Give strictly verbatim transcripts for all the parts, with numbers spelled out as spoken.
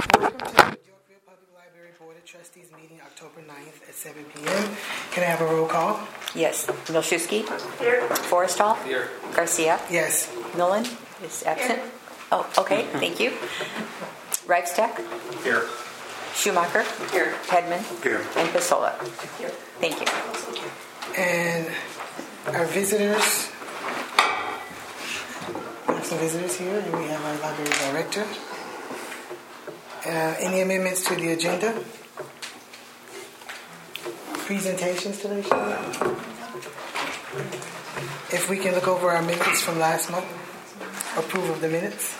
Welcome to the Yorkville Public Library Board of Trustees meeting October ninth at seven p.m. Can I have a roll call? Yes. Milszewski? Here. Forrestal? Here. Garcia? Yes. Millen is absent. Here. Oh, okay. Thank you. Reichstag? Here. Schumacher? Here. Hedman? Here. And Pisola? Here. Thank you. And our visitors. We have some visitors here, and we have our library director. Uh, any amendments to the agenda? Presentations today, Sheila? If we can look over our minutes from last month. Approve of the minutes.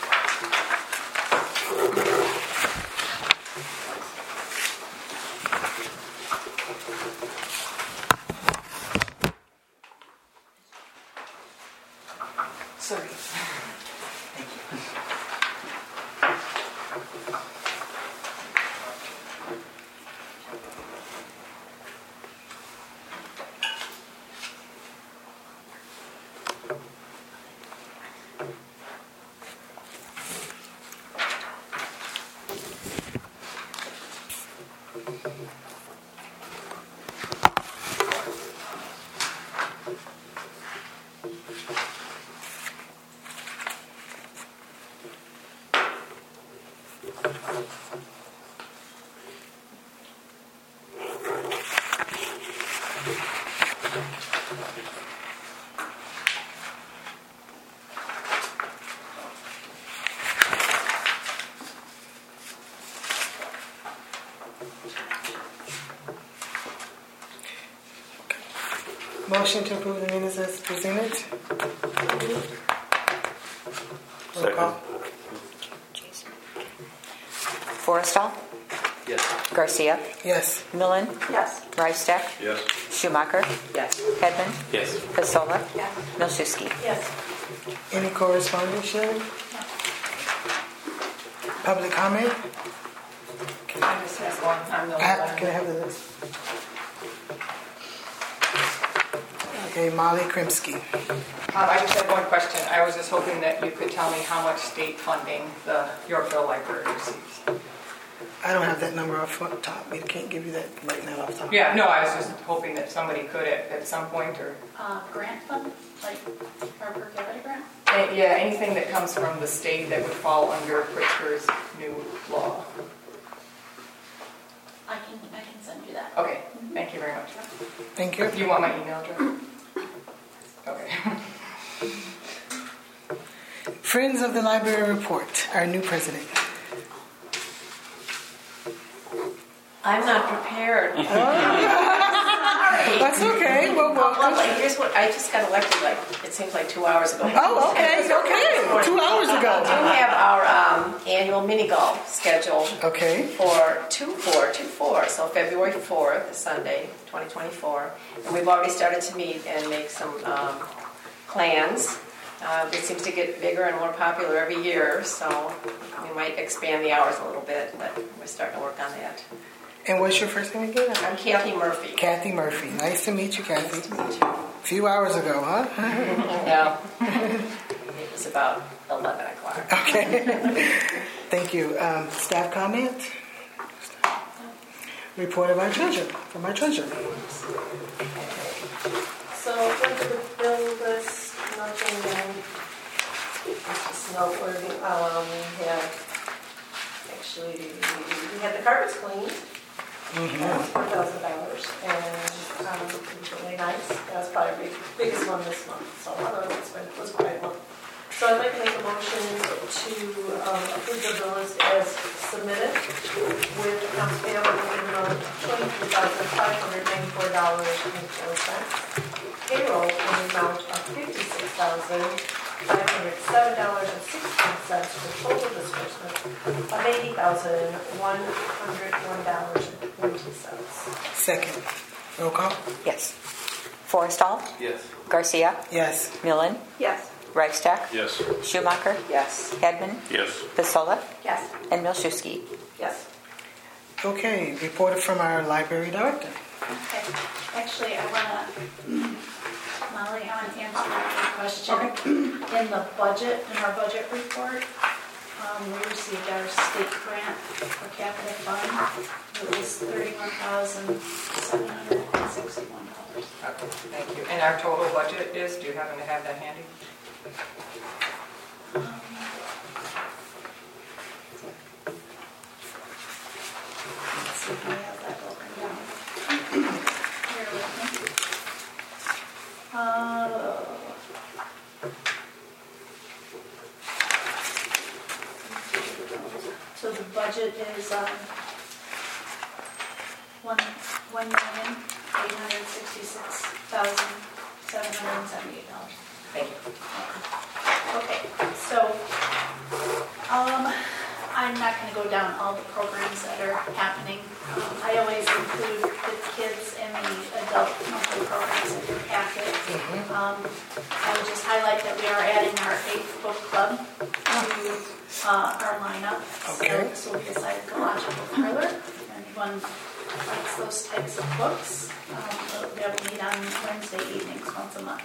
Sorry. Motion to approve the minutes as presented. Roll call. Forrestal? Yes. Garcia? Yes. Millen? Yes. Reichstag? Yes. Schumacher? Yes. Hedman? Yes. Pisola? Yes. Milszewski? Yes. Any correspondence, Shelley? Public comment? I just have one. I'm the I have, can I have the list? Okay, Molly Krimsky. Um, I just had one question. I was just hoping that you could tell me how much state funding the Yorkville Library receives. I don't have that number off the top. We can't give you that right now off the top. Yeah, no, I was just hoping that somebody could at, at some point, or Uh, grant fund, like our per capita grant? eh, yeah, anything that comes from the state that would fall under Pritzker's new law. I can, I can send you that. Okay, thank you very much. Thank you. Do you want my email address? Okay. Friends of the Library Report, our new president. I'm not prepared. That's okay. Well, Well, welcome. like, here's what I just got elected. Like it seems like two hours ago. Oh, okay, okay. Two hours We ago. have our um, annual mini golf scheduled Okay. for two four two four. So February fourth, Sunday, twenty twenty-four, and we've already started to meet and make some um, plans. Uh, it seems to get bigger and more popular every year, so we might expand the hours a little bit, but we're starting to work on that. And what's your first name again? I'm Kathy Murphy. Kathy Murphy. Nice to meet you, Kathy. Nice to meet you. A few hours ago, huh? No, it was about eleven o'clock. Okay. Thank you. Um, staff comment? Report of our treasurer, from our treasurer. So for the bill list, nothing um, it's noteworthy. Um, we had actually we had the carpets cleaned. Mm-hmm. That was four thousand dollars, and um, it was really nice. That was probably the biggest one this month. So one of them was quite one. So I'd like to make a motion to um, approve the bill list as submitted with accounts payable in the amount of twenty-three thousand five hundred ninety-four dollars and four cents. Payroll in the amount of fifty-six thousand five hundred seven dollars and sixteen cents for total disbursement of eighty thousand one hundred one dollars and twenty cents. Second. Roll call? Yes. Forrestal? Yes. Garcia? Yes. Millen? Yes. Reichstag? Yes. Schumacher? Yes. Hedman? Yes. Pisola? Yes. And Milszewski? Yes. Okay. Reported from our library director. Okay. Actually, I want to, Molly, I want to answer your question. In the budget, in our budget report, Um, we received our state grant per capita fund. It was thirty-one thousand seven hundred and sixty-one dollars. Okay, thank you. And our total budget is, do you happen to have that handy? Um, let's see if I have that broken down. Bear with me. Uh, So the budget is um, one one million eight hundred sixty-six thousand seven hundred seventy-eight dollars. Thank you. Okay, so um, I'm not going to go down all the programs that are happening. Um, I always include the kids and the adult monthly programs in your packet. Um, I would just highlight that we are adding our eighth book club to uh, our lineup. Okay. So this will be a psychological thriller. If anyone likes those types of books, um, they'll meet on Wednesday evenings once a month.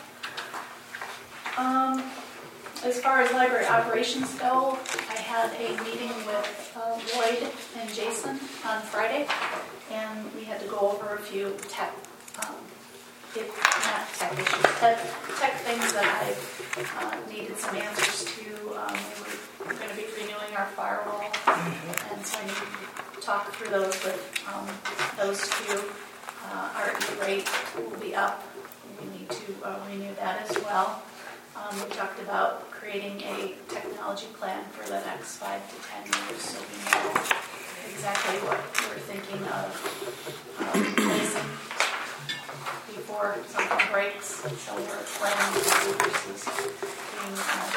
Um, as far as library operations go, I had a meeting with uh, Lloyd and Jason on Friday, and we had to go over a few tech, um, it, not tech issues, tech, tech things that I uh, needed some answers to. Um, we were going to be renewing our firewall, and so I need to talk through those with um, those two. Uh, our E-rate will be up. We need to uh, renew that as well. Um, we talked about creating a technology plan for the next five to ten years, so we know exactly what we're thinking of um, replacing before something breaks. So we're planning to do versus being, uh,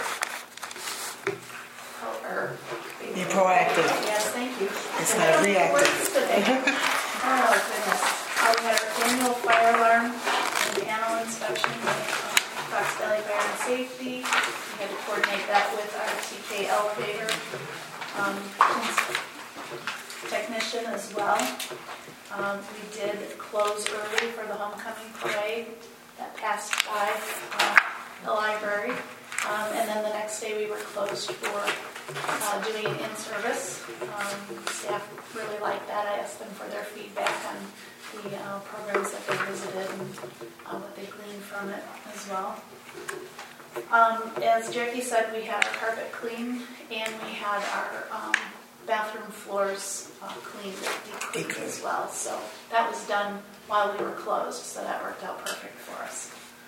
oh, or being Be proactive. Yes, thank you. It's not reactive. Words today. Oh goodness. Uh, we had our annual fire alarm and panel inspection with Fox Valley Fire and Safety. We had to coordinate that with our T K L Fager um, technician as well. Um, we did close early for the homecoming parade that passed by uh, the library. Um, and then the next day we were closed for uh, doing an in-service. Um, staff really liked that. I asked them for their feedback on the uh, programs that they visited and uh, what they gleaned from it as well. Um, as Jackie said, we had our carpet cleaned and we had our um, bathroom floors uh, cleaned with deep clean as well. So that was done while we were closed, so that worked out perfect for us.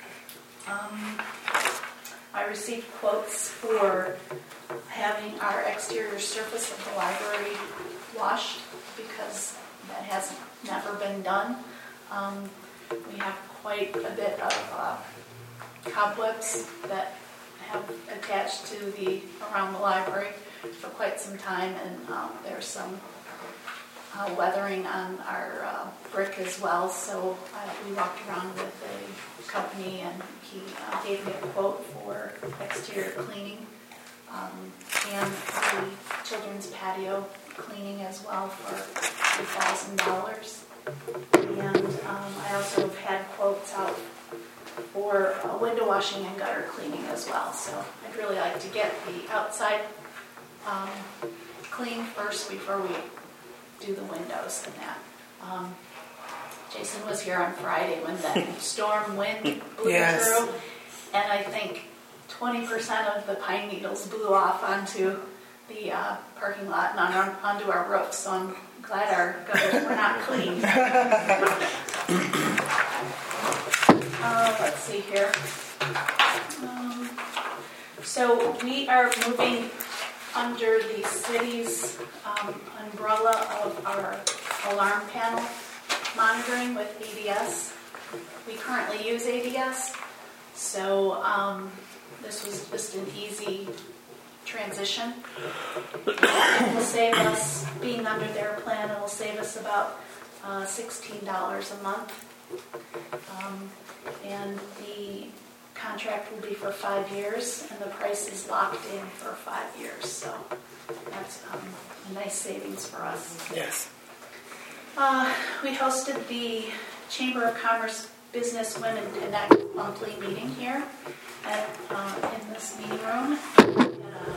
Um, I received quotes for having our exterior surface of the library washed because that hasn't never been done. Um, we have quite a bit of uh, cobwebs that have attached to the around the library for quite some time, and um, there's some uh, weathering on our uh, brick as well. So uh, we walked around with a company, and he uh, gave me a quote for exterior cleaning um, and the children's patio cleaning as well for three thousand dollars. And um, I also have had quotes out for uh, window washing and gutter cleaning as well. So I'd really like to get the outside um, clean first before we do the windows and that. Um, Jason was here on Friday when that storm wind blew Yes. through, and I think twenty percent of the pine needles blew off onto the uh, parking lot and on our, onto our roof. So I'm glad our gutters were not clean. uh, let's see here. Um, so we are moving under the city's um, umbrella of our alarm panel monitoring with A D S. We currently use A D S, so um, this was just an easy transition. It will save us, being under their plan, it will save us about uh, sixteen dollars a month. Um, and the contract will be for five years, and the price is locked in for five years. So that's um, a nice savings for us. Yes. Uh, we hosted the Chamber of Commerce Business Women Connect monthly meeting here at, uh, in this meeting room. We had a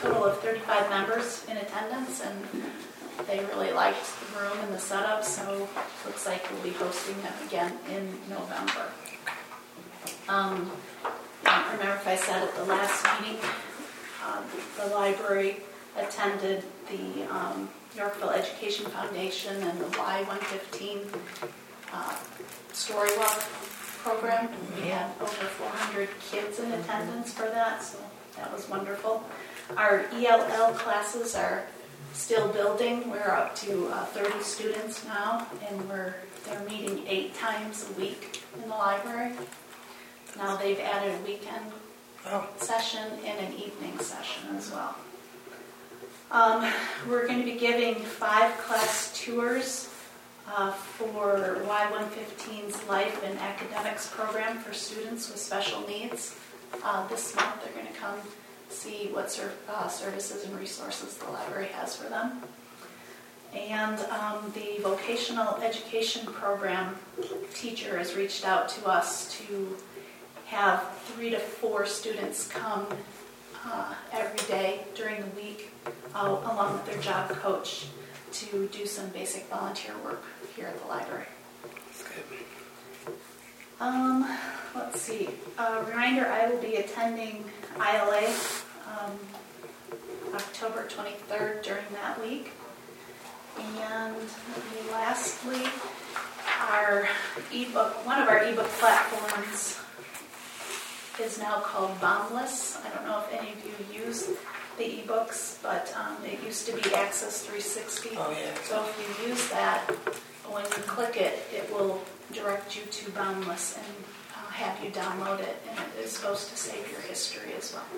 total of thirty-five members in attendance, and they really liked the room and the setup, so looks like we'll be hosting them again in November. Um, I don't remember if I said at the last meeting, um, the library attended the um, Yorkville Education Foundation and the Y one fifteen uh, Story Walk program. We had over four hundred kids in attendance for that, so that was wonderful. Our E L L classes are still building. We're up to uh, thirty students now, and we're they're meeting eight times a week in the library. Now they've added a weekend Oh, session and an evening session as well. Um, we're going to be giving five class tours uh, for Y one fifteen's Life and Academics program for students with special needs. Uh, this month they're going to come see what ser- uh, services and resources the library has for them. And um, the vocational education program teacher has reached out to us to have three to four students come uh, every day during the week uh, along with their job coach to do some basic volunteer work here at the library. that's good. Um, let's see. Uh, reminder, I will be attending I L A um, October twenty-third during that week. And lastly, our ebook, one of our ebook platforms is now called Boundless. I don't know if any of you use the ebooks, but um, it used to be Access three sixty. Oh, yeah. So if you use that, when you click it, it will direct you to Boundless and uh, have you download it, and it is supposed to save your history as well.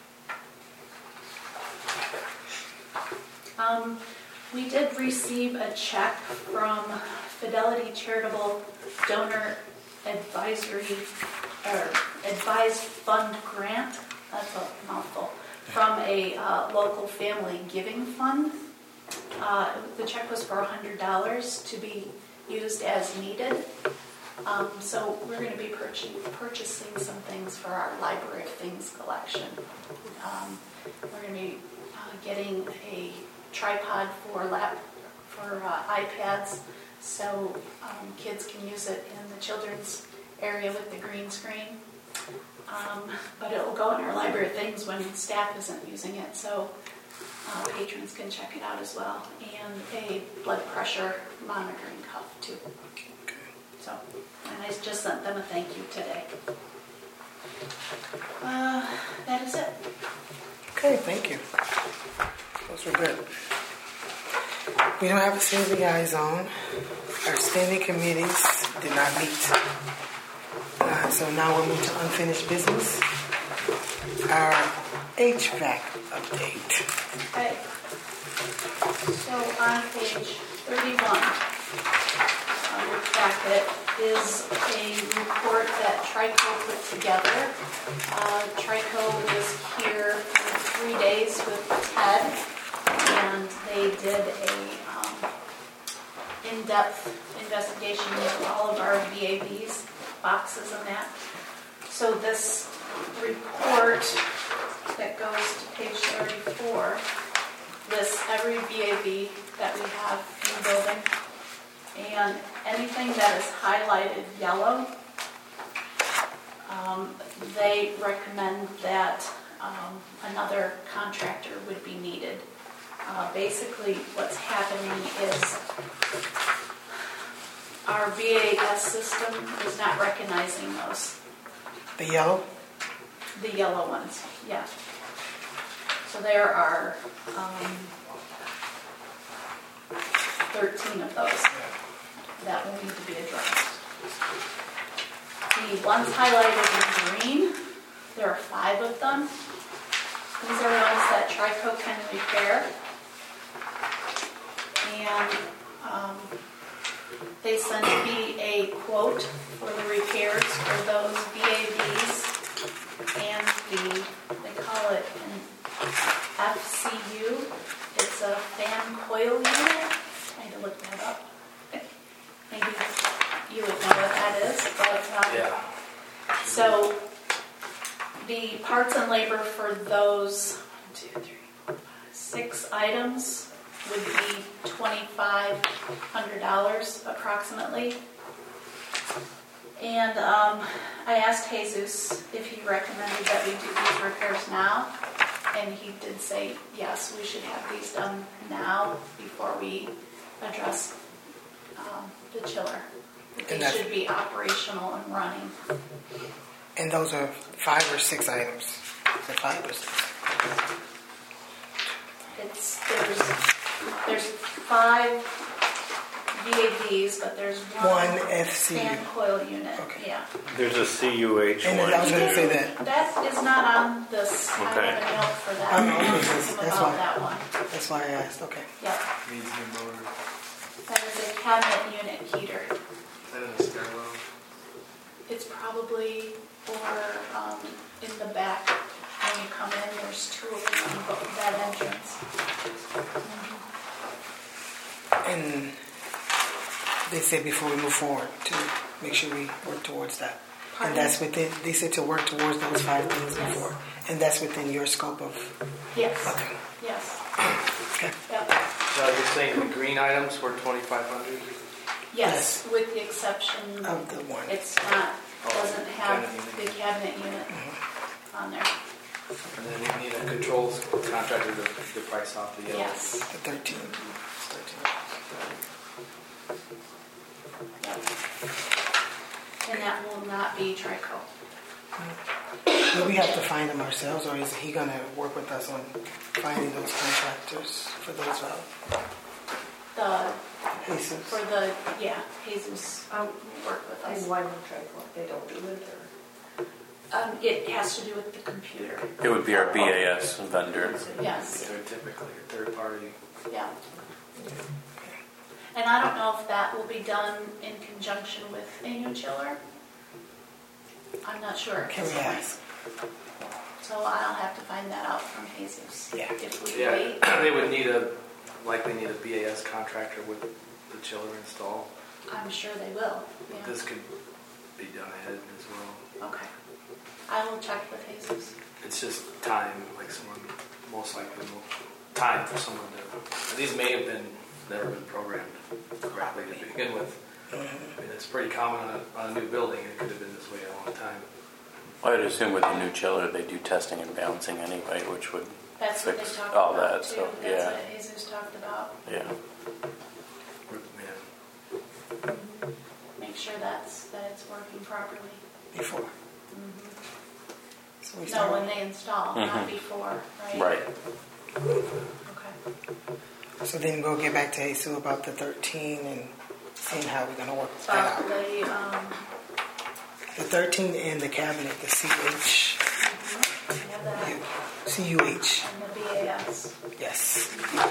Um, we did receive a check from Fidelity Charitable Donor Advisory or Advised Fund Grant. That's a mouthful. From a uh, local family giving fund. Uh, the check was for one hundred dollars to be used as needed. Um, so we're going to be purchasing, purchasing some things for our Library of Things collection. Um, we're going to be uh, getting a tripod for lap for uh, iPads, so um, kids can use it in the children's area with the green screen. Um, but it will go in our Library of Things when staff isn't using it, so uh, patrons can check it out as well. And a blood pressure monitoring cuff too. So, and I just sent them a thank you today. Uh, that is it. Okay, thank you. Those were good. We don't have a city liaison. Our standing committees did not meet. Uh, so now we'll move to unfinished business. Our H V A C update. Okay. So on page thirty-one on your packet is a report that Trico put together. Uh, Trico was here for three days with Ted, and they did a um, in-depth investigation into all of our V A Bs, boxes and that. So this report that goes to page thirty-four lists every V A B that we have in the building, and anything that is highlighted yellow, um, they recommend that um, another contractor would be needed. Uh, basically, what's happening is our V A S system is not recognizing those. The yellow? The yellow ones, yeah. So there are um, thirteen of those that will need to be addressed. The ones highlighted in green, there are five of them. These are ones that Trico can repair. And um, they sent me a quote for the repairs for those V A Bs and the, they call it an F C U. It's a fan coil unit. I had to look that up. Maybe you would know what that is, but um, Yeah. so the parts and labor for those one, two, three, six items would be twenty-five hundred dollars approximately. And um, I asked Jesus if he recommended that we do these repairs now, and he did say, yes, we should have these done now before we address um, the chiller. They should be operational and running. And those are five or six items? Is it five or six? It's, there's, there's five V A Ds, but there's one, One F C U. fan coil unit. Okay. Yeah. There's a C U H And then I was one. going to say that. That is not on this. I Okay. have a note for that. I know, I that's- asked him that's about why. that one. That's why I asked. Okay. Yep. Needs new motor. That is a cabinet unit heater. Is that in the stairwell? It's probably or um, in the back when you come in. There's two of them on both that entrance. And they said before we move forward to make sure we work towards that. Pardon? And that's within, they said to work towards those five things Yes. before. And that's within your scope of, Yes. okay. Yes. Okay. Yep. So you're saying the green items were twenty-five hundred? Yes, with the exception Of the one. it's not, Oh, doesn't have cabinet the unit. cabinet unit on there. And then we need a controls contractor to, to price off the yellow. Yes. The thirteen. Yep. And that will not be Trico. Do we have to find them ourselves, or is he going to work with us on finding those contractors for those valves? The, Jesus. for the, yeah, Jesus um, will work with us. And why not try what they don't do it or? Um, it has to do with the computer. It would be our B A S vendor. Yes. They're typically a third party. Yeah. And I don't know if that will be done in conjunction with a new chiller. I'm not sure. at Can this we point. ask? So I'll have to find that out from Jesus. Yeah. If we Yeah, wait. they would need a, likely need a B A S contractor with the chiller installed. I'm sure they will. Yeah. This could be done ahead as well. Okay. I will check with Jesus. It's just time, like someone, most likely, will- time for someone to, these may have been, never been programmed correctly to begin with. I mean, it's pretty common on a, on a new building, it could have been this way a long time. I'd assume with a new chiller they do testing and balancing anyway, which would That's what they fix talked all about that. too. So That's yeah, what Jesus talked about. yeah. Yeah. Make sure that's that it's working properly. Before. Mm-hmm. So we No, start. when they install, not Mhm. before, right? Right. Okay. So then we'll get back to Jesus about the thirteen and seeing how we're going to work that About out. the um, The thirteen and the cabinet, the C H, we have that U, C U H. and the B A S. Yes.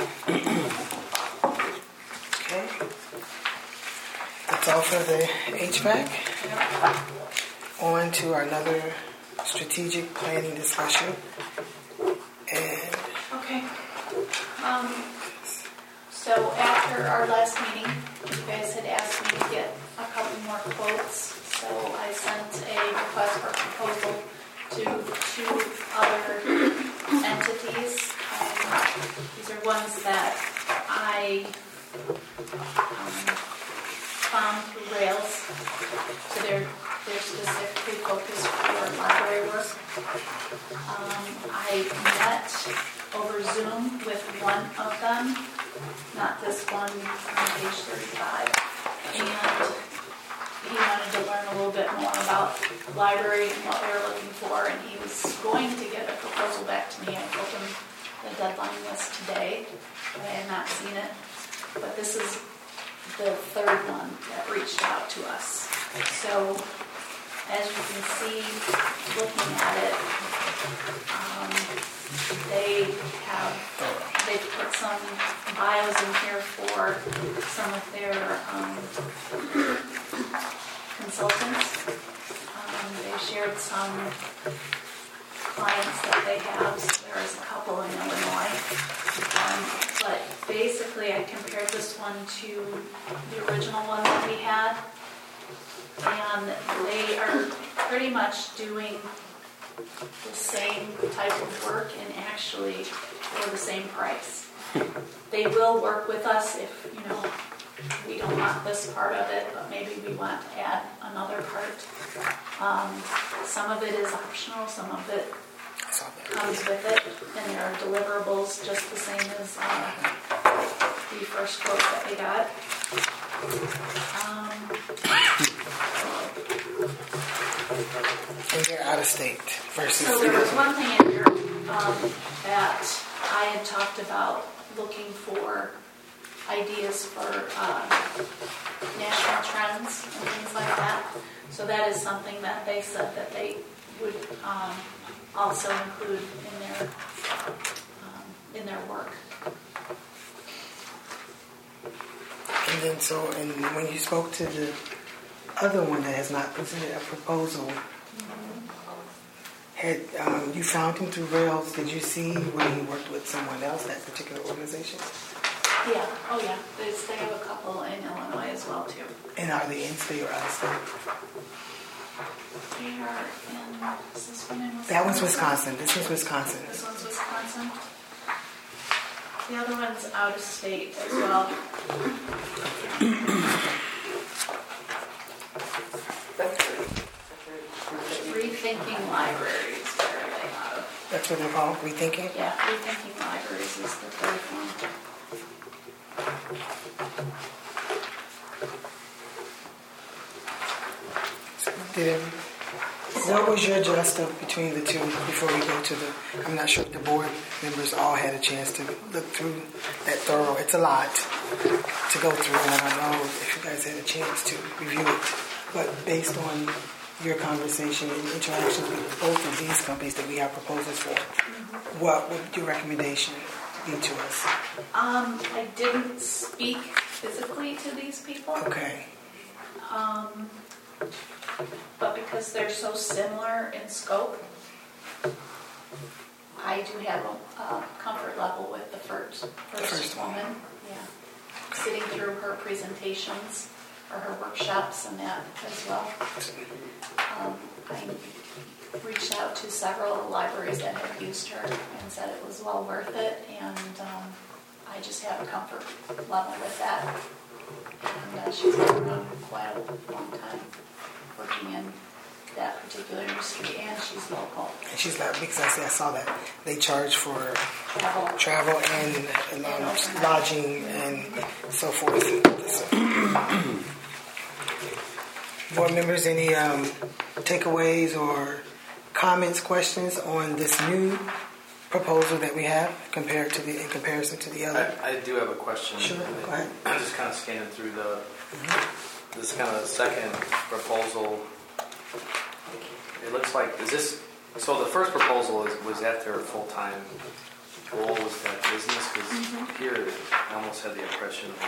Okay. That's all for the H V A C. On to our another strategic planning discussion. And Okay. Um, so after our last meeting, you guys had asked me to get a couple more quotes. So I sent a request for proposal to two other entities. Um, these are ones that I um, found through Rails. So they're they're specifically focused for library work. Um, I met over Zoom with one of them, not this one on page thirty-five, and he wanted to learn a little bit more about library and what they were looking for, and he was going to get a proposal back to me. I told him the deadline was today, but I had not seen it. But this is the third one that reached out to us. So, as you can see, looking at it, um, they have, they put some bios in here for some of their um, consultants. Um, they shared some clients that they have. So there's a couple in Illinois. Um, but basically, I compared this one to the original one that we had. And they are pretty much doing the same type of work and actually for the same price. They will work with us if, you know, we don't want this part of it, but maybe we want to add another part. Um, some of it is optional, some of it comes with it, and there are deliverables just the same as uh, the first quote that we got. Um, And they're out of state versus. so there was one thing in here um, that I had talked about looking for ideas for uh, national trends and things like that. So that is something that they said that they would um, also include in their um, in their work. And then so, and when you spoke to the other one that has not presented a proposal, had um, you found him through Rails? Did you see when he worked with someone else, that particular organization? Yeah, oh yeah, There's, they have a couple in Illinois as well too. And are they in state or out of state? They are in, is this one in Wisconsin? That one's Wisconsin. This one's Wisconsin. This one's Wisconsin. The other one's out of state as well. Rethinking Libraries, where are they out of? That's what they're called, Rethinking? Yeah, Rethinking Libraries is the third one. Did, what was your adjustment between the two before we go to the, I'm not sure if the board members all had a chance to look through that thorough, it's a lot to go through, and I don't know if you guys had a chance to review it, but based on your conversation and interactions with both of these companies that we have proposals for, mm-hmm. what would your recommendation be to us? Um, I didn't speak physically to these people. Okay. Um, but because they're so similar in scope, I do have a, a comfort level with the first, first, first woman. one. Yeah. Sitting through her presentations or her workshops and that as well. Um, I reached out to several libraries that had used her and said it was well worth it, and um, I just have a comfort level with that. And uh, she's been around quite a long time working in that particular industry, and she's local. And she's like, because I, see, I saw that they charge for Travel, travel and, and um, lodging and so forth. So, board members, any um, takeaways or comments, questions on this new proposal that we have compared to the in comparison to the other? I, I do have a question. Sure, go ahead. I'm just kind of scanning through the mm-hmm. this kind of second proposal. It looks like is this so? The first proposal is was that their full time goal was that business? Because mm-hmm. here I almost had the impression that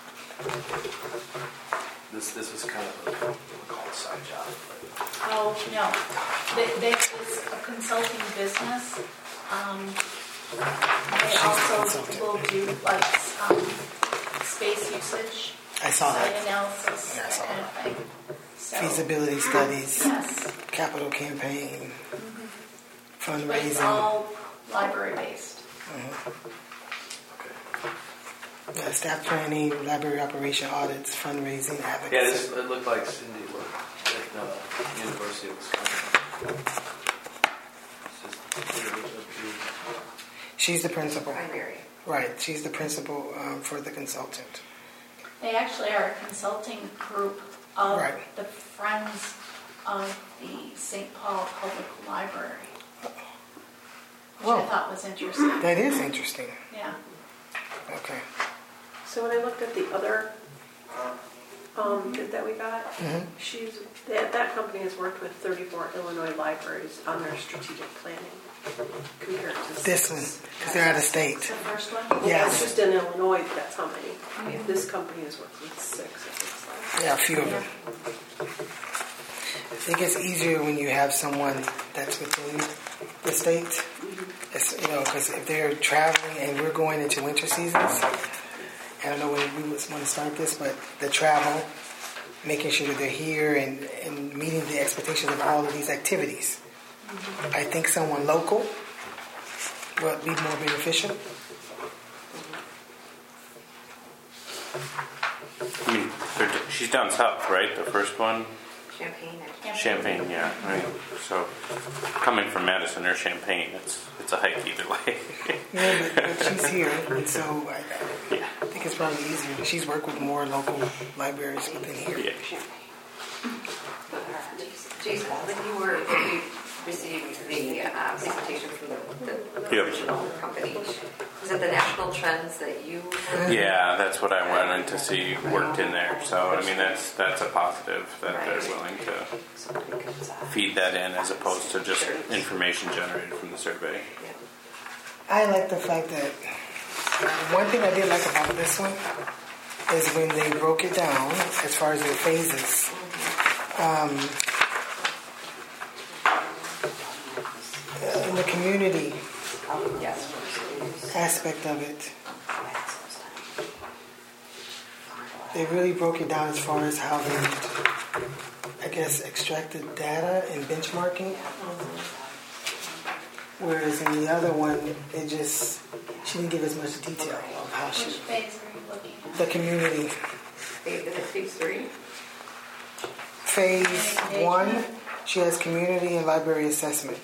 this this was kind of a, we'll call it a side job. But. Oh no, they, they, it's a consulting business. Um, they also will do like um, space usage, I saw site that. analysis, Yeah, I that saw kind that. of thing. So, Feasibility studies, yes, capital campaign, but it's fundraising. all library based. Yeah, staff training, library operation audits, fundraising, advocacy. Yeah, this, it looked like Cindy worked at the University of Wisconsin. She's the principal. Primary. Right, she's the principal um, for the consultant. They actually are a consulting group of Right. the Friends of the Saint Paul Public Library, which Well, I thought was interesting. that is interesting. Yeah. Okay. So when I looked at the other um, bid that we got, Mhm. she's that, that company has worked with thirty-four Illinois libraries on their strategic planning compared to This six. one, because they're out of state. The first one? Well, Yes. that's just in Illinois, that's how many. This company has worked with six, it looks like. Yeah, a few of them. It gets easier when you have someone that's within the state. It's, you know, because if they're traveling and we're going into winter seasons, I don't know when we would want to start this, but the travel, making sure that they're here and, and meeting the expectations of all of these activities. I think someone local would be more beneficial. I mean, they're- she's down south, right? The first one? Champagne. Champagne, yeah. Right. So coming from Madison or Champagne, it's it's a hike either way. Yeah, but, but she's here, and so I, Yeah. I think it's probably easier. She's worked with more local libraries within here. Yeah. Jason, when you were, when you received the uh, presentation from the, the Yep. original company, was it the national trends that you were? Yeah, that's what I wanted to see worked in there. So I mean, that's that's a positive that they're willing to feed that in as opposed to just information generated from the survey. I like the fact that uh, one thing I did like about this one is when they broke it down as far as the phases. Um, in the community aspect of it, they really broke it down as far as how they, I guess, extracted data and benchmarking. Whereas in the other one, it just, she didn't give as much detail of how Which she, phase are you looking at? the community. Is it phase three? Phase one, she has community and library assessment.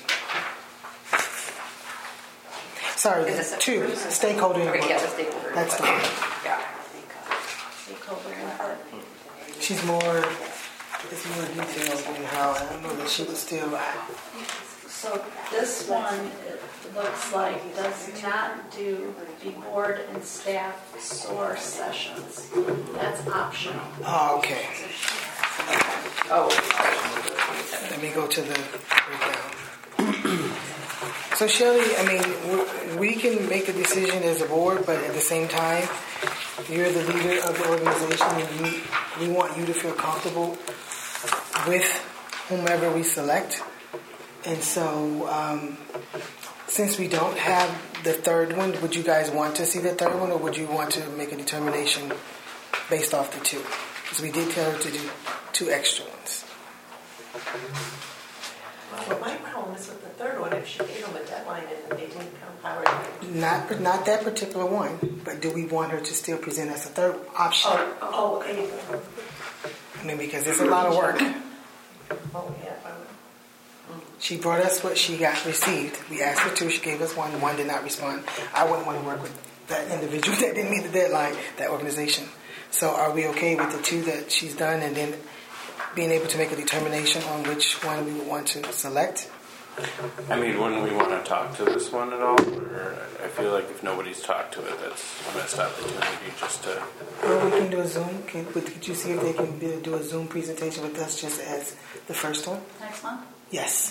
Sorry, Is it two, stakeholder input. Okay, yeah, the stakeholder That's the input. one. Yeah. Stakeholder input. She's more, it's more detailed in how, I don't know that she was still, So this one, it looks like, does not do the board and staff source sessions. That's optional. oh, okay. Oh, Let me go to the breakdown. So Shelley, I mean, we we can make a decision as a board, but at the same time, you're the leader of the organization, and you, we want you to feel comfortable with whomever we select. And so, um, since we don't have the third one, would you guys want to see the third one, or would you want to make a determination based off the two? Because we did tell her to do two extra ones. Well, my problem is with the third one, if she gave them a deadline and they didn't come forward. Not not that particular one, but do we want her to still present as a third option? Oh, oh, okay. I mean, because it's a lot of work. Oh, yeah. She brought us what she got received. We asked for two. She gave us one. One did not respond. I wouldn't want to work with that individual that didn't meet the deadline, that organization. So are we okay with the two that she's done and then being able to make a determination on which one we would want to select? I mean, wouldn't we want to talk to this one at all? Or I feel like if nobody's talked to it, that's a missed opportunity just to... Or we can do a Zoom. Can, could you see if they can do do a Zoom presentation with us just as the first one? Next month? Yes.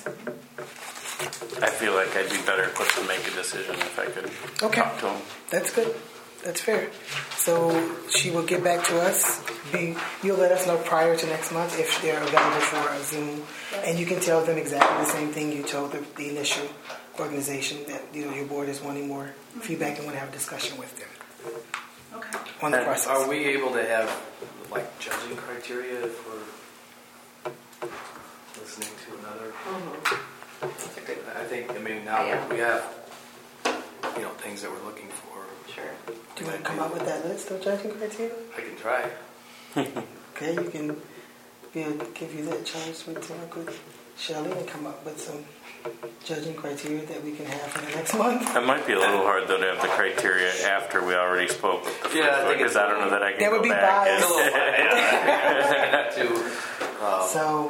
I feel like I'd be better equipped to make a decision if I could Okay. talk to them. That's good. That's fair. So she will get back to us. Be, you'll let us know prior to next month if they're available for a Zoom. And you can tell them exactly the same thing you told the, the initial organization, that you know your board is wanting more mm-hmm. feedback and want to have a discussion with them. Okay. On the And process. are we able to have like judging criteria if we're listening to another? mm-hmm. That's a good. I think, I mean, now Yeah. we have, you know, things that we're looking for. Sure. Do you want to come up with that list of judging criteria? I can try. Okay, you can be able to give you that charge with to work with Shelley and come up with some judging criteria that we can have for the next month. It might be a little hard, though, to have the criteria after we already spoke with the first Yeah, I one, think because it's- I don't know that I can That go would be back. biased. It's a little fun, yeah. to, um, So,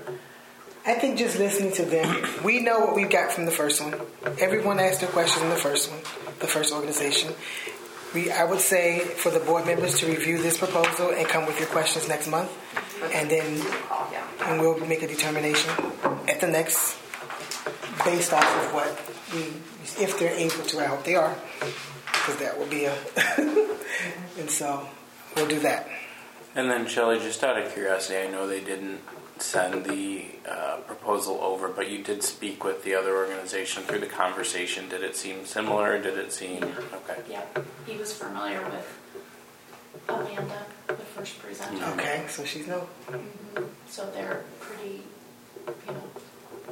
I think just listening to them, we know what we got from the first one. Everyone asked their questions in the first one, the first organization. We, I would say for the board members to review this proposal and come with your questions next month, and then Yeah. and we'll make a determination at the next, based off of what we, if they're able to. I hope they are, because that will be a, and so we'll do that. And then, Shelley, just out of curiosity, I know they didn't send the uh, proposal over, but you did speak with the other organization through the conversation. Did it seem similar? Did it seem... Okay. Yeah, he was familiar with Amanda, the first presenter. Okay, so she's no. Mm-hmm. So they're pretty, you know,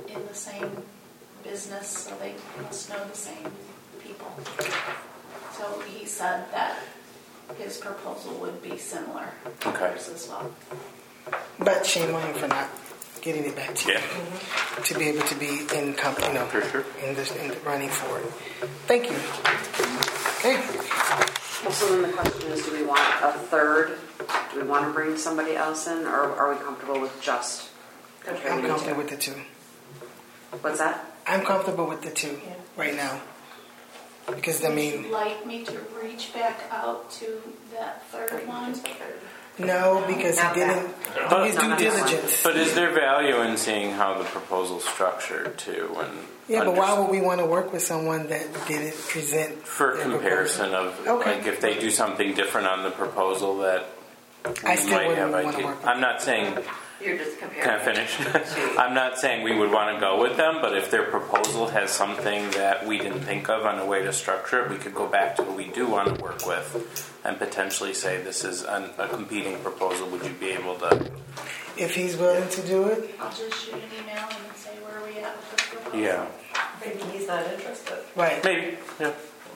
in the same business, so they must know the same people. So he said that his proposal would be similar to Okay. yours as well. But shame on him for not getting it back to you. Yeah. To be able to be in, comp- you know, For sure. in the, in the running for it. Thank you. Okay. Well, so then the question is, do we want a third? Do we want to bring somebody else in, or are we comfortable with just? I'm contributing comfortable to? with the two. What's that? I'm comfortable with the two Yeah. right now. Because, I Would mean, you like me to reach back out to that third one? no, because he Not didn't But- do his No, due not that one. diligence. But is there value in seeing how the proposal's structured too? And Yeah, but why underst- would we want to work with someone that didn't present for their comparison proposal? of Okay. like if they do something different on the proposal that I we still might wouldn't have wanna idea. work with I'm not saying. You're just comparing. Can I finish? to- I'm not saying we would want to go with them, but if their proposal has something that we didn't think of on a way to structure it, we could go back to who we do want to work with and potentially say this is an, a competing proposal. Would you be able to? If he's willing to do it, I'll just shoot an email and say where are we at with this proposal. Yeah, Maybe he's not interested. right. maybe. Yeah.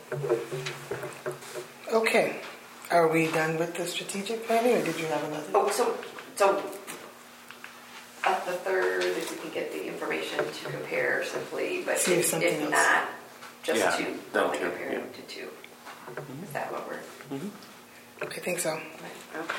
Okay. Are we done with the strategic planning, or did you have another? Oh, so, so at the third, if we can get the information to compare simply, but See if if, something if else. not, just Yeah, two, then only two, comparing yeah. to two. Is that what we're? I think so. Okay.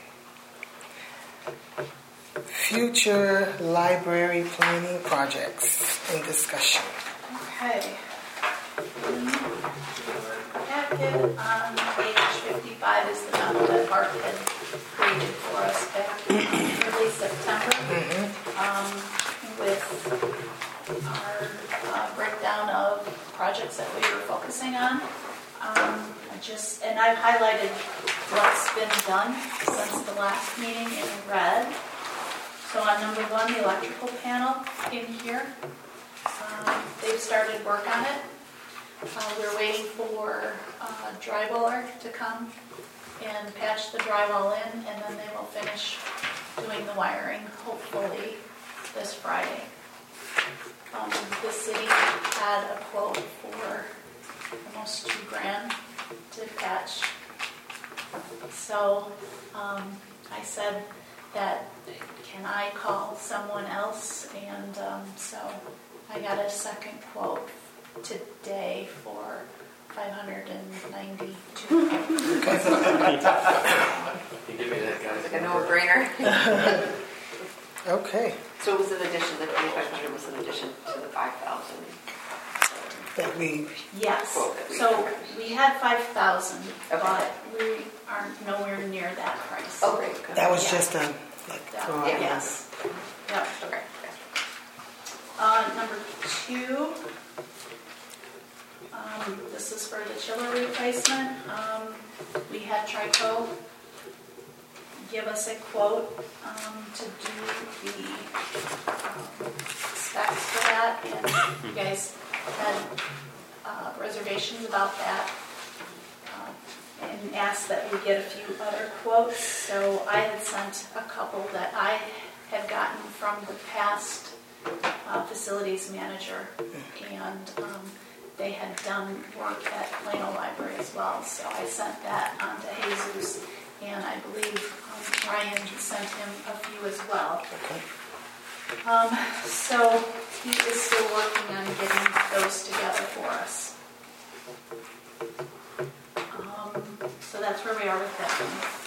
Future library planning projects and discussion. Okay. In your packet on page fifty-five is the memo that Bart had created for us back in early September. Um, with our uh, breakdown of projects that we were focusing on. Um, I just, and I've highlighted what's been done since the last meeting in red. So on number one, the electrical panel in here, um, they've started work on it. Uh, we're waiting for uh, drywaller to come and patch the drywall in, and then they will finish doing the wiring, hopefully this Friday. Um, the city had a quote for almost two grand to patch. So um, I said that, can I call someone else? And um, so I got a second quote today for five hundred ninety-two dollars. You give me that, guys. It's like a no-brainer. Okay. So it was an addition, the twenty-five hundred was an addition to the five thousand. That we, Yes, Quote that we so took. we had five thousand, Okay. but we aren't nowhere near that price. Oh, great. good. that was Yeah. just a, like, That- throw out Yeah. Yes. Yep. Okay. Uh, number two, um, this is for the chiller replacement. Um, we had Trico give us a quote um, to do the um, specs for that, and you guys had uh, reservations about that uh, and asked that we get a few other quotes. So I had sent a couple that I had gotten from the past uh, facilities manager, and um, they had done work at Plano Library as well. So I sent that on to Jesus, and I believe um, Ryan sent him a few as well. Um, so he is still working on getting those together for us. Um, so that's where we are with that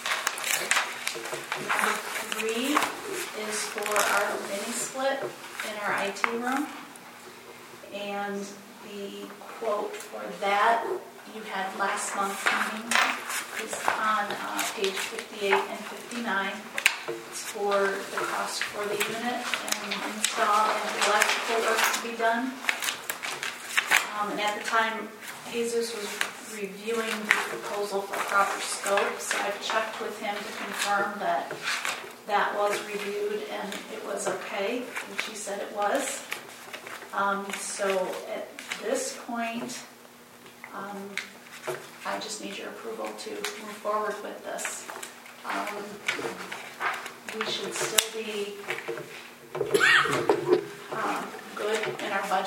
one. Number three is for our mini split in our I T room. And the quote for that you had last month's meeting is on uh, page fifty-eight and fifty-nine. It's for the cost for the unit and install and electrical work to be done. Um, and at the time, Jesus was reviewing the proposal for proper scope, so I've checked with him to confirm that that was reviewed and it was okay, which he said it was. Um, so at this point, um, I just need your approval to move forward with this. Um, we should still be um,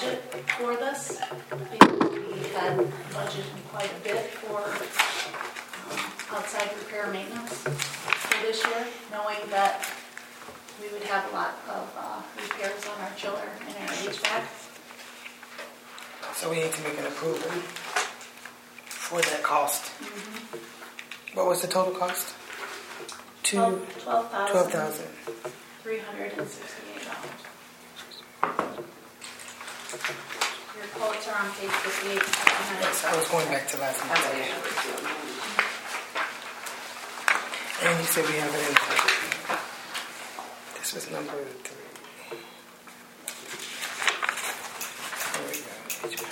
budget for this because we had budgeted quite a bit for um, outside repair maintenance for this year, knowing that we would have a lot of uh, repairs on our chiller and our H V A C. So we need to make an approval for that cost. Mm-hmm. What was the total cost? Two, Twelve twelve thousand thousand. three hundred and sixty-eight dollars. Your quotes are on page fifty-eight. Yes, I was going back to last month. And you said we have it in the budget. This was number three. There we go.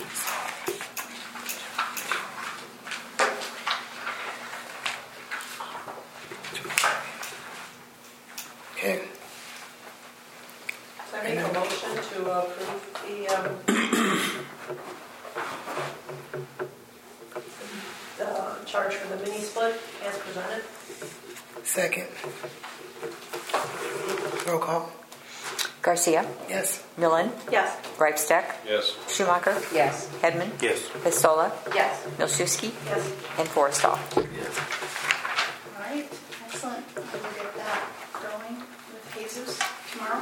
Okay. So I make a motion to approve the, um, the charge for the mini split as presented. Second. Roll call. Garcia, Yes. Millen, Yes. Greifstack, Yes. Schumacher, Yes. Hedman, Yes. Pistola, Yes. Milszewski, Yes. and Forrestall. Yes. All right, excellent. I will get that going with Jesus tomorrow.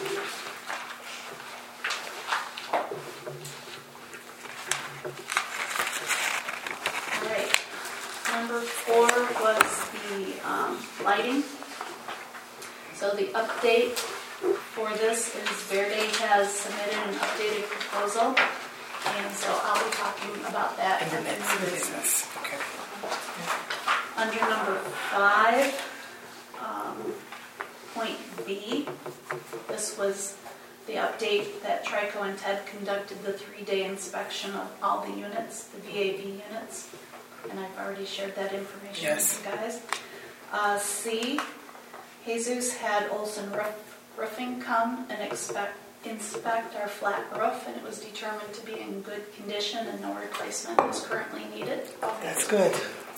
All right. Number four was the um, lighting. So the update for this is Verde has submitted an updated proposal, and so I'll be talking about that And in then the that's business. business. Okay. Under number five, um, point B, this was the update that Trico and Ted conducted the three-day inspection of all the units, the V A V units, and I've already shared that information Yes. with you guys. Uh, C, Jesus had Olson Roof, Roofing come and expect, inspect our flat roof, and it was determined to be in good condition and no replacement is currently needed. That's good.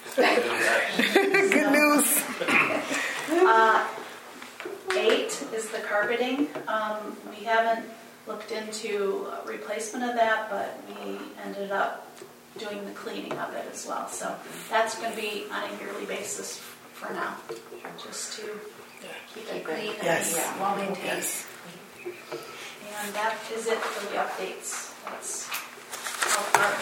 Good news. Uh, Eight is the carpeting. Um, we haven't looked into a replacement of that, but we ended up doing the cleaning of it as well. So that's going to be on a yearly basis for now, just to keep it clean Yes. and well maintained. Yes. And that is it for the updates. That's how far.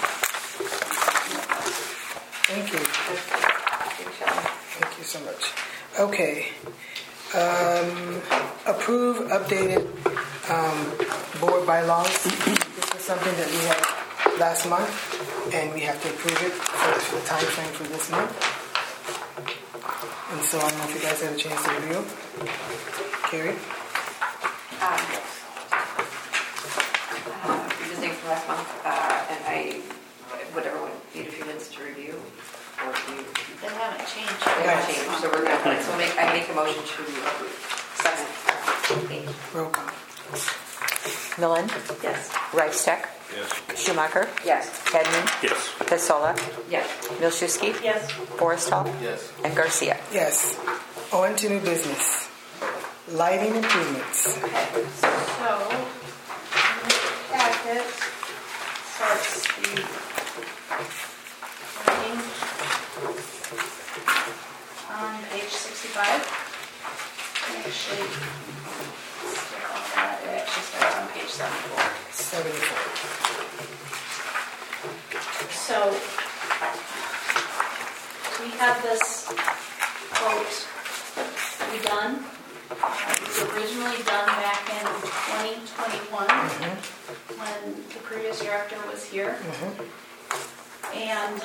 Thank you. Thank you, Shelley. Thank you so much. Okay. Um, approve updated um, board bylaws. This is something that we had last month, and we have to approve it for the time frame for this month. And so I don't know if you guys had a chance to review. Carrie? Um, yes. Uh, Visiting from last month, uh, and I, would everyone need a few minutes to review? Or do you? They haven't changed. They haven't changed, so we're gonna, so make, I make a motion to approve. Second. Thank you. Roll call. Millen, Yes. Greifstack, Yes. Schumacher, Yes. Hedman, Yes. Pistola, Yes. Milszewski, Yes. Forrestall, Yes. and Garcia. Yes. On to new business. Lighting improvements. Okay, so in this packet starts the lighting on page sixty-five. Actually, skip all that. It actually starts on page seventy-four. seventy-four. So we have this quote redone. Uh, It was originally done back in twenty twenty-one when the previous director was here. And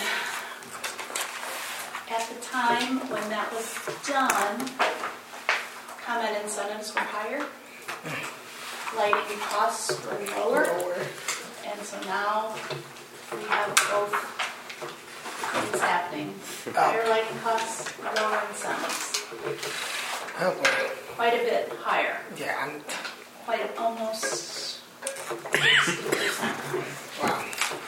at the time when that was done, comment incentives were higher, lighting costs were lower, and so now we have both things happening. Higher lighting costs, lower incentives, Oh boy. quite a bit higher, Yeah, I'm. quite a, almost sixty percent higher. Wow.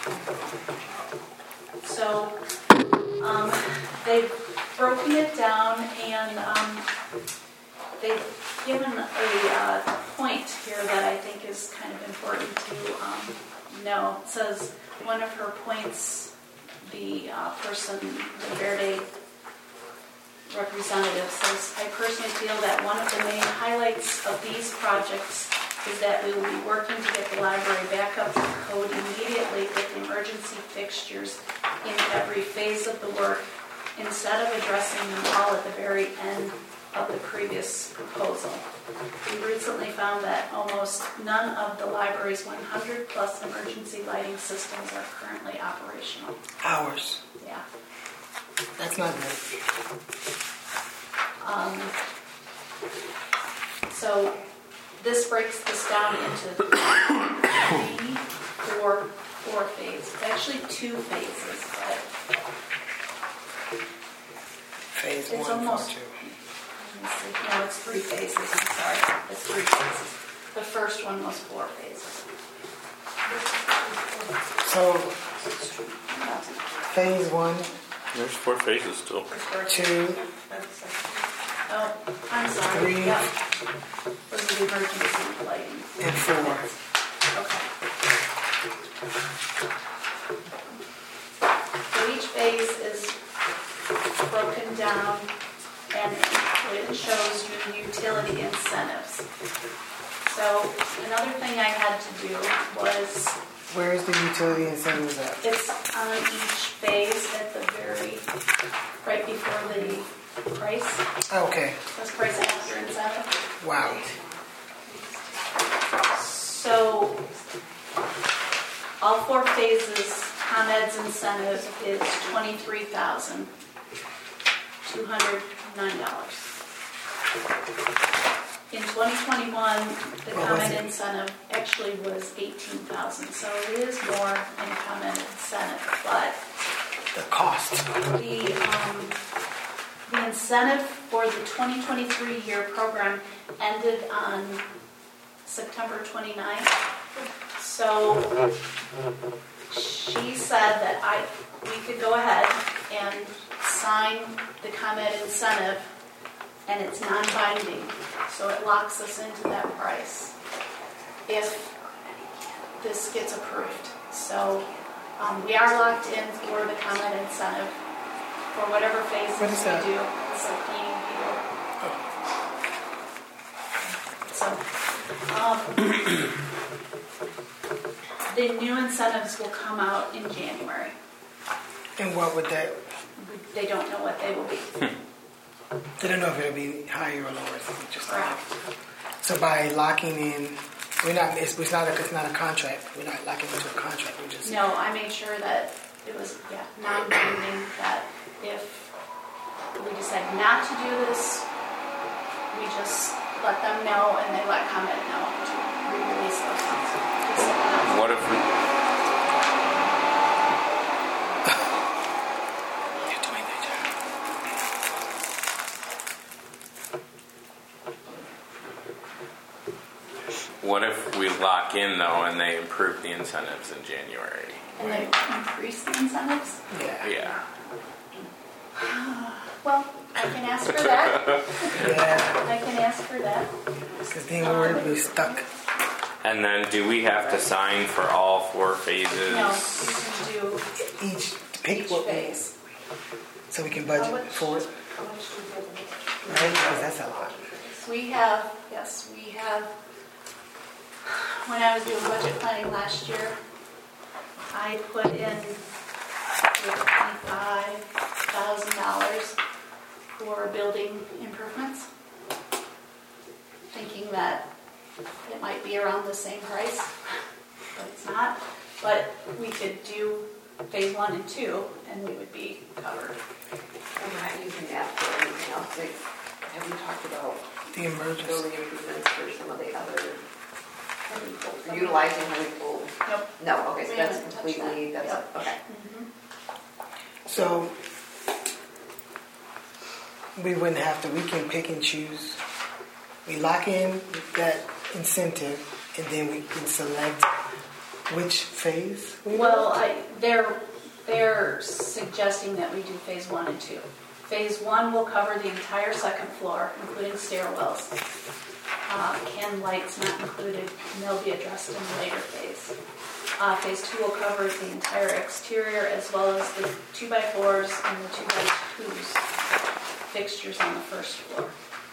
So um, they've broken it down, and um, they've given a uh, point here that I think is kind of important to um, No, it says one of her points, the uh, person, the Verde representative says, I personally feel that one of the main highlights of these projects is that we will be working to get the library back up to code immediately with emergency fixtures in every phase of the work, instead of addressing them all at the very end of the previous proposal. We recently found that almost none of the library's one hundred plus emergency lighting systems are currently operational. Hours. Yeah. That's not good. Um, so this breaks this down into three, four, four phases. Actually, two phases, but Phase it's one, almost. phase two. Let me see. No, it's three phases. I'm sorry, it's three phases. The first one was four phases. So, phase one, There's four phases still. two, Oh, I'm sorry. Three. Yep. Those are the emergency lighting. and four. Okay. So each phase is broken down and it shows you utility incentives. So another thing I had to do was, Where is the utility incentives at? it's on each phase at the very, right before the price. Okay, That's price after incentive. wow. So, all four phases, ComEd's incentive is twenty-three thousand two hundred nine dollars. In twenty twenty-one, the What was ComEd it? incentive actually was eighteen thousand, so it is more in ComEd incentive, but The cost. the, um, the incentive for the twenty twenty-three year program ended on September twenty-ninth. So she said that I, we could go ahead and sign the ComEd incentive, and it's non-binding, so it locks us into that price if this gets approved. So um, we are locked in for the ComEd incentive for whatever phases What is that? we do. It's a cleaning people. So um, the new incentives will come out in January. And what would that, They don't know what they will be. they don't know if it'll be higher or lower, so we just Correct. So by locking in, we're not, it's, it's not a, it's not a contract. We're not locking into a contract, we're just. No, I made sure that it was, yeah, non-binding, that if we decide not to do this, we just let them know and they let ComEd know to re-release those funds. What if we, You're doing that job. what if we lock in though and they improve the incentives in January? And they increase the incentives? Yeah. Yeah. Well, I can ask for that. Yeah, I can ask for that. because then we're, we're stuck. And then do we have to sign for all four phases? No, you can do Each, pick each what, phase. so we can How budget much- for it, how much do you give me? right? Because that's a lot. We have, yes, we have, when I was doing budget planning last year, I put in fifty-five thousand dollars for building improvements, thinking that it might be around the same price, but it's not. But we could do phase one and two, and we would be covered. I'm not using that for anything else. Like, have you talked about The emergency. building improvements for some of the other, Nope. utilizing Honeypool? Nope. No, okay, so We that's haven't touched completely, that. that's, Yep. okay. So we wouldn't have to, we can pick and choose. We lock in that incentive and then we can select which phase. we Well, I, they're, they're suggesting that we do phase one and two. Phase one will cover the entire second floor, including stairwells. Uh, Can lights not included, and they'll be addressed in the later phase. Uh, phase two will cover the entire exterior as well as the two by fours and the two by twos fixtures on the first floor.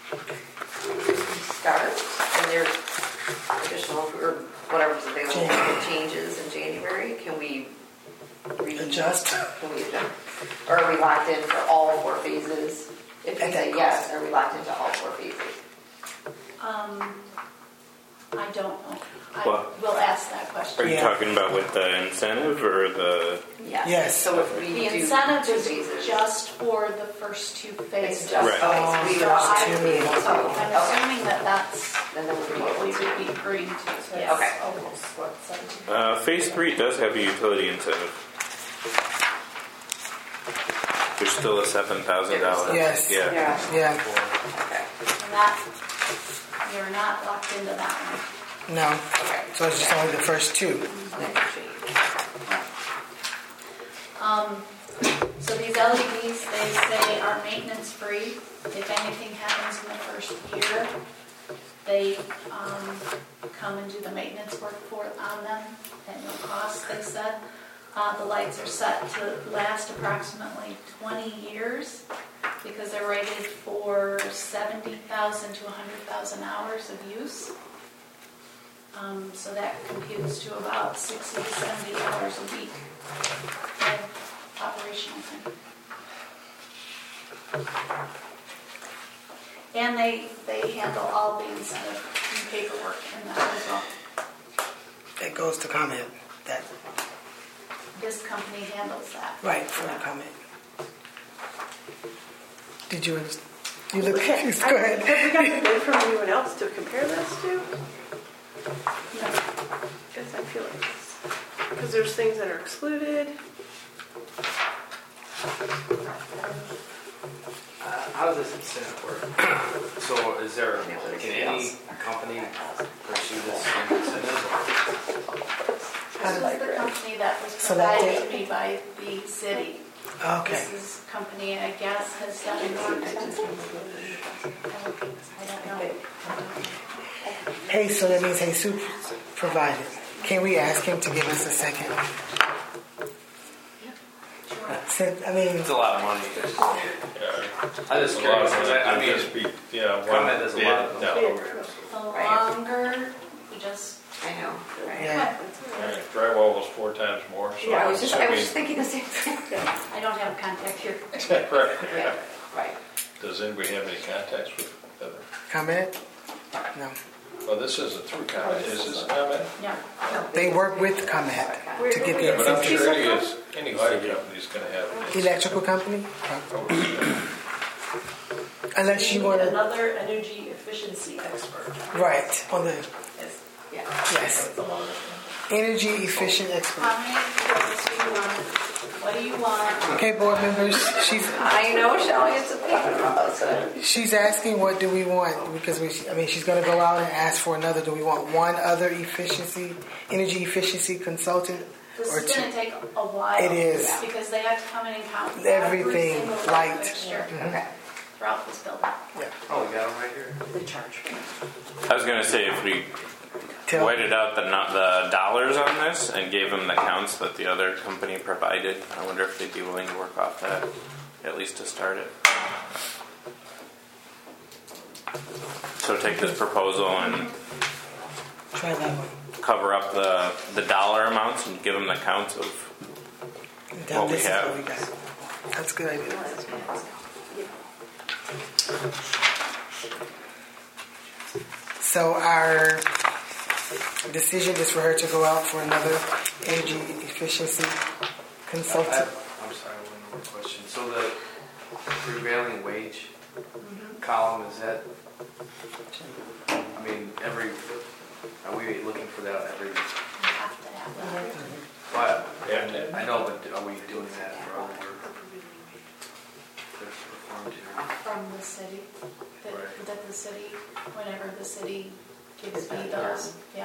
Start, and there's additional, or whatever's available, changes in January, can we re- Adjust. Can we adjust? Or are we locked in for all four phases? If we At say that yes, are we locked into all four phases? Um, I don't know. I What? will ask that Are question. you Yeah. talking about with the incentive or the? Yes. Yes. So if we The do incentive two is phases, just for the first two it's phases. just, Right. okay, so we would So also I- be able to, so I'm okay, assuming that that's then there would be what able we to. would be agreeing to, yes. Okay. Almost, what, seventeen? Uh, phase three does have a utility incentive. There's still a seven thousand dollars. Yes. Yeah. Yeah. Yeah, Okay. And that, you're not locked into that one. no. Okay. So it's just only the first two. Next change. Um, so these L E Ds, they say are maintenance free. If anything happens in the first year, they um, come and do the maintenance work for on them at no cost, they said. Uh, the lights are set to last approximately twenty years because they're rated for seventy thousand to one hundred thousand hours of use. Um, so that computes to about sixty to seventy hours a week of operational time. And they, they handle all the incentive and paperwork in that as well. That goes to comment. That This company handles that. right for the comment. Did you understand? You look Okay, confused. I- Go ahead. Have we got the bid from anyone else to compare this to? No. Because I feel like it's, because there's things that are excluded. Uh, how does this incentive work? So is there, can any company pursue this incentive? This was the company that was So that provided they- to me by the city. Okay. This is company, I guess, has done more extensive. I don't know. Hey, so that means Jesus provided. Can we ask him to give us a second? Since- I mean, It's a lot of money. I just A lot curious, of 'cause I, I it mean, just be, yeah, one comment does a bid, lot of no. programs. The longer, we just, I know, right? yeah. Right, Drywall was four times more, so. I was just, I was just assuming- thinking the same thing. I don't have contact here. Right. Yeah, right. Does anybody have any contacts with other? Comment? No. Well, this isn't through comment, is this comment? Yeah. They work with comment to get Yeah, the but I'm incentive. sure any, is- any lighting company's gonna have it. Electrical company? Oh, Unless you We want need to, another energy efficiency expert. right, on the, Yes. Yeah. yes. Energy efficient expert. How many quotes do you want? What do you want? Okay, board members, she's, I know, Shelley, it's a pain. she's asking what do we want, because we, I mean, she's gonna go out and ask for another, do we want one other efficiency, energy efficiency consultant? This Or is two? gonna take a while. It is. Because they have to come in and count Everything, every single light. fixture Okay. throughout this building. Oh, we got them right here? They charge. I was gonna say if we Tell- whited out the no- the dollars on this and gave them the counts that the other company provided, I wonder if they'd be willing to work off that, at least to start it. So take this proposal and Try that one. cover up the, the dollar amounts and give them the counts of Now What we this is have. what we got. That's a good idea. So our decision is for her to go out for another energy efficiency I consultant. have- I'm sorry, one more question. So the prevailing wage column, is that, I mean, every, are we looking for that every, You have to have that. what? Yeah. I know, but are we doing that for other work that's performed here? From the city, that, Right. that the city, whenever the city gives me those, yeah.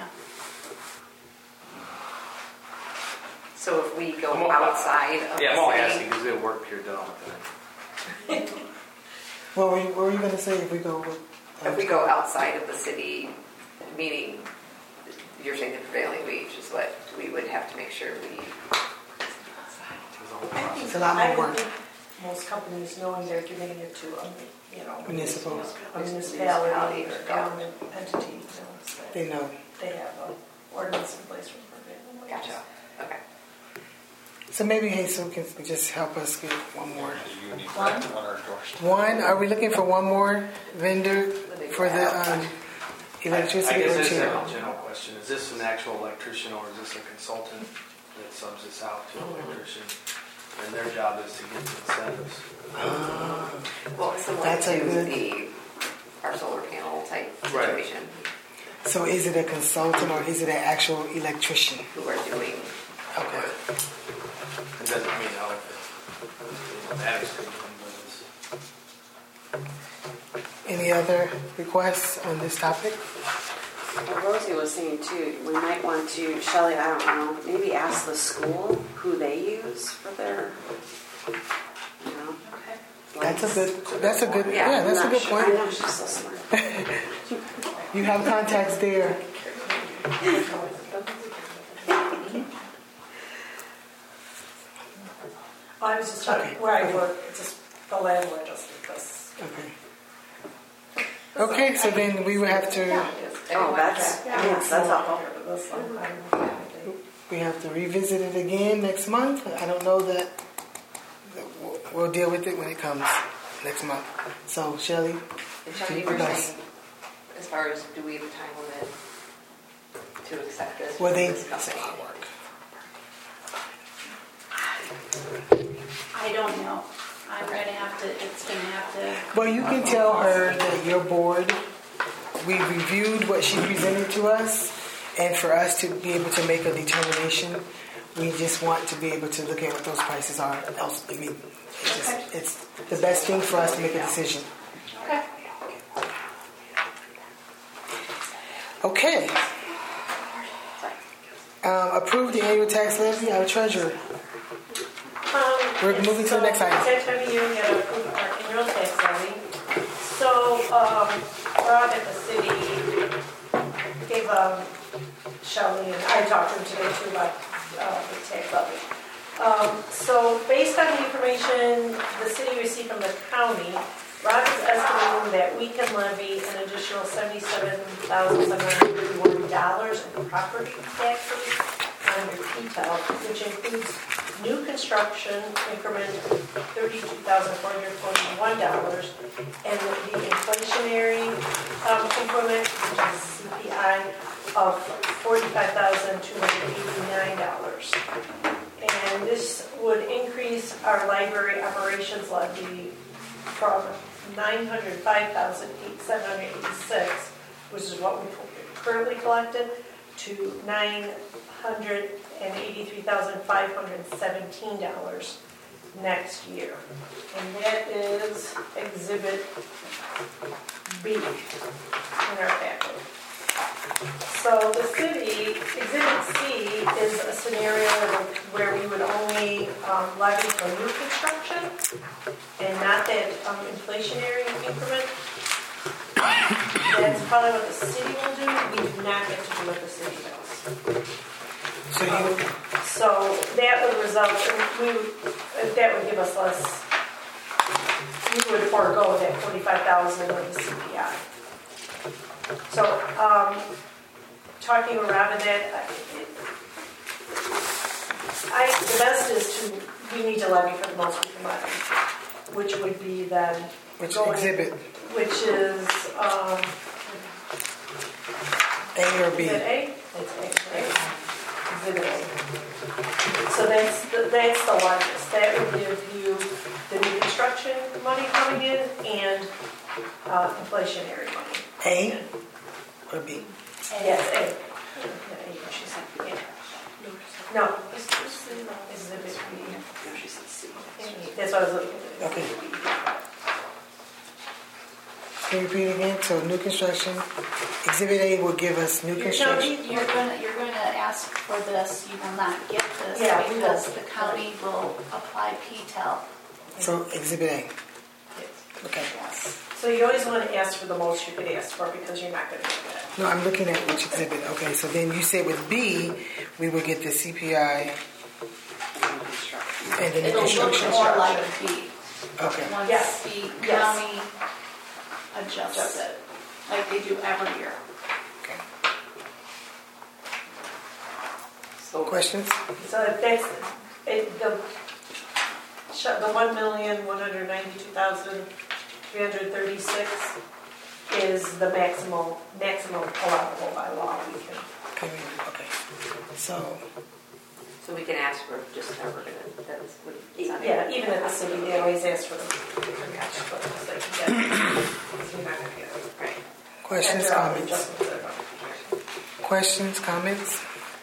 So if we go I'm all- outside of Yeah, I'm only the asking city, because we have work here done all the time. What were you, what were you going to say if we go with? if we go outside of the city, meaning you're saying the prevailing wage is what we would have to make sure we, It's a lot I more would work. think most companies, knowing they're giving it to a, you know, Municipal. a municipality or Yeah. government entity, you know, so They know. they have an ordinance in place for prevailing wages. gotcha, okay. So maybe Jesus can just help us get one more. Do you need that on our doorstep? One, are we looking for one more vendor for the um, I electricity guess or this is two? a general question. Is this an actual electrician or is this a consultant that subs this out to an electrician? And their job is to get the incentives. Well, similar That's a to good- the, our solar panel type Right. situation, So is it a consultant or is it an actual electrician? who are doing, Okay. It doesn't mean how it that extreme, but it's. Any other requests on this topic? Well, Rosie was saying too, we might want to, Shelley, I don't know, maybe ask the school who they use for their, you know. That's a good. That's a good. Yeah, Yeah, I'm that's a not good sure. I point. know, she's so smart. You have contacts there. I was just talking, Okay. where I work, it's just the landlord just did this. Okay. Okay, so then we would have to. Oh, that's, yes, that's all. This one, I don't know if they- We have to revisit it again next month. I don't know that, that we'll, we'll deal with it when it comes next month. So, Shelley, and Shelley, you were saying, as far as, do we have a time limit to accept this well, from they. this It's a company? lot of work. I don't know. I'm gonna have to, it's gonna have to, Well, you can tell her that your board, we reviewed what she presented to us, and for us to be able to make a determination, we just want to be able to look at what those prices are. Else, I mean, it's, just, it's the best thing for us to make a decision. okay. Okay. Um, approve the annual tax levy. Our treasurer. Um, We're yes, moving to the so next item. It's that time of year, we gotta approve our annual tax levy. So, um, Rob at the city gave, um, Shelley, and I talked to him today too about, uh, the tax levy. Um, so based on the information the city received from the county, Rob is estimating that we can levy an additional seventy-seven thousand seven hundred thirty-one dollars in property taxes under P T E L, which includes new construction increment thirty-two thousand four hundred forty-one dollars, and the inflationary um, increment, which is C P I, of forty-five thousand two hundred eighty-nine dollars. And this would increase our library operations levy from nine hundred five thousand seven hundred eighty-six, which is what we currently collected, to nine hundred eighty-three thousand five hundred seventeen dollars next year. And that is Exhibit B in our packet. So the city, Exhibit C is a scenario where we would only um, levy for new construction and not that um, inflationary increment. That's probably what the city will do. We do not get to do what the city does. So you. So that would result in, we would, that would give us less, we would forego that forty-five thousand of the C P I. So, um, talking around that, I, the best is to, we need to levy for the most we can levy, which would be then. Which going- exhibit? Which is, um. A or B? Is it A? It's A, right? Exhibit A. So that's, the- that's the largest. That would give you the new construction money coming in and uh, inflationary money. A or B? Yes, A. Yeah, A, she said B. No, it's just exhibit B. No, she said C. That's what I was looking at. Okay. Can you repeat again? So new construction. Exhibit A will give us new You're, construction. you're gonna, you're gonna ask for this, you will not get this Yeah, we will. because the county will apply P T E L. So exhibit A. Yes. Okay. Yes. So you always want to ask for the most you could ask for because you're not going to get that. No, I'm looking at which exhibit. Okay, so then you said with B, we would get the C P I and the new It'll look construction. more like B. Okay. Once Yes. the Yes. county adjusts it, like they do every year. Okay. So Questions? So if that's, it, the, sh- the one million, one hundred ninety-two thousand, three hundred thirty-six is the maximum, maximum allowable by law we can. Okay. Okay. So, So we can ask for just never gonna, that's what. it's not Yeah, even- even in the city, they always ask for the, the match, but it's like, yeah, because you're not gonna get it. Right. questions, After all the comments? adjustments that are done. Questions, comments?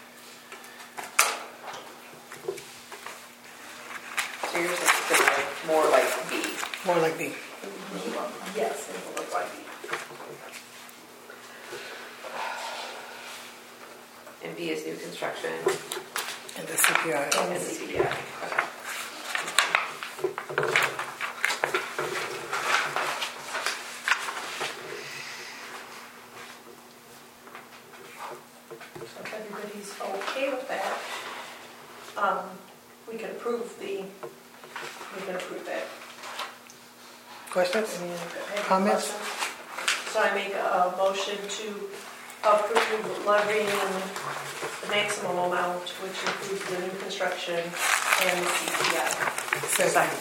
So yours is gonna look more like B. More like B. Yes, it will look like it. And B is new construction And the C P I. and the C P I. Okay. So if everybody's okay with that, um, we can approve the, we can approve that. Questions? Any other- Comments? questions? So I make a motion to approve levying the maximum amount, which includes the new construction and the C P I. Second.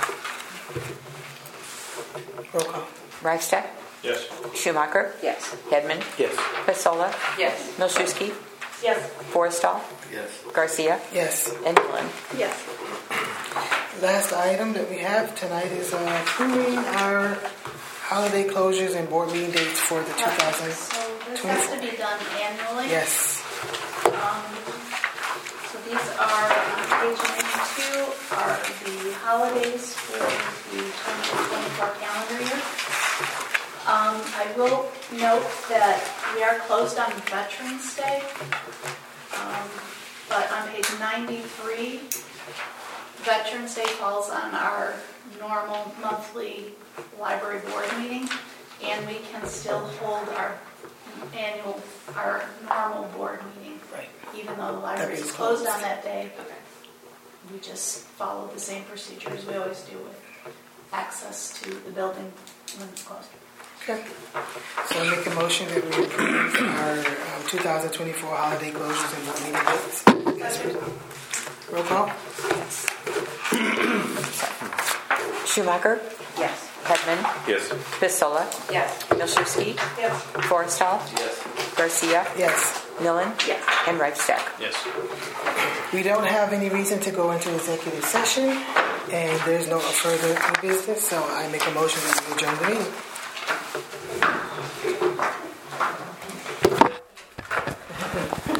Roll call. Reichstag, Yes. Schumacher, Yes. Hedman, Yes. Pasola, Yes. Milszewski, Yes. Forrestal, Yes. Garcia, Yes. and Millen. Yes. Last item that we have tonight is uh, approving our holiday closures and board meeting dates for the two thousand. So this has to be done annually. Yes. Um, So these are, on page ninety-two, are the holidays for the twenty twenty-four calendar year. Um, I will note that we are closed on Veterans Day. Um, But on page ninety-three, Veterans Day falls on our normal monthly library board meeting, and we can still hold our annual, our normal board meeting, Right. even though the library That is is closed closed. on that day. Okay. We just follow the same procedures we always do with access to the building when it's closed. Okay. So I make a motion that we approve our um, two thousand twenty-four holiday closures and board meeting dates. Yes, please. Roll call. Schumacher, Yes. Hedman, Yes. Pasola, Yes. Milszewski, Yes. Forrestal, Yes. Garcia, Yes. Millen, Yes. and Reichstag. Yes. We don't have any reason to go into executive session, and there's no further business, so I make a motion that we adjourn the meeting.